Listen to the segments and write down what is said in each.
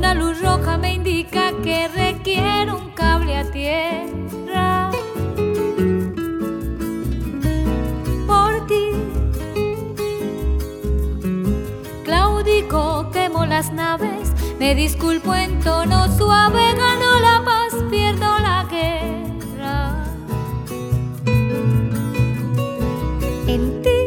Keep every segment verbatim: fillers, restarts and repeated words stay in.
una luz roja me indica que requiere un cable a tierra. Por ti claudico, quemo las naves, me disculpo en tono suave, gano la paz, pierdo la guerra. En ti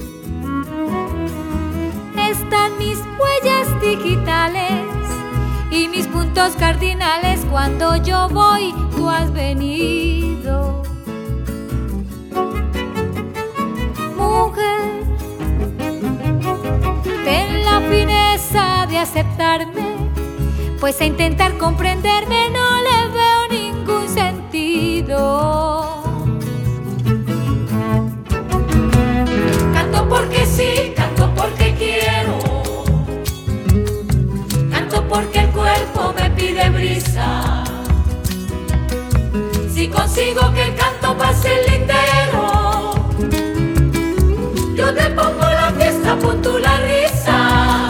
están mis huellas digitales y mis puntos cardinales. Cuando yo voy, tú has venido. Mujer, ten la fineza de aceptarme, pues a intentar comprenderme no le veo ningún sentido. Canto porque sí, canto porque quiero, canto porque el cuerpo me pide brisa. Si consigo que el canto pase el lindero, yo te pongo la fiesta, pon tú la risa.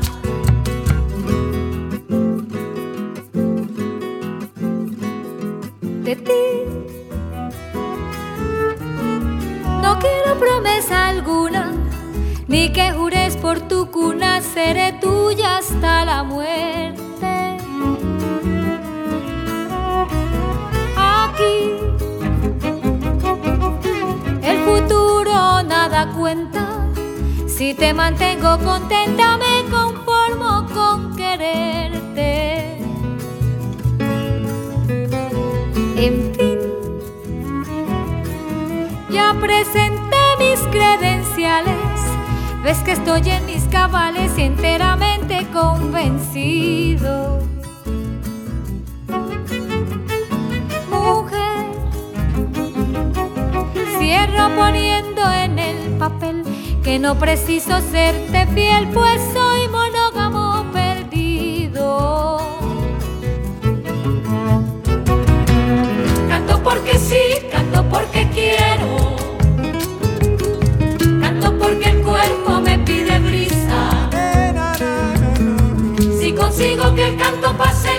De ti no quiero promesa alguna, ni que jures por tu cuna, seré tuya hasta la muerte. Aquí el futuro nada cuenta, si te mantengo contenta me conformo con quererte. En fin, ya presenté mis credenciales, ves que estoy en mis cabales y enteramente convencido. Mujer, cierro poniendo en el papel que no preciso serte fiel, pues soy monógamo perdido. Canto porque sí, canto porque quiero, canto porque el cuerpo me pide brisa. Si consigo que el canto pase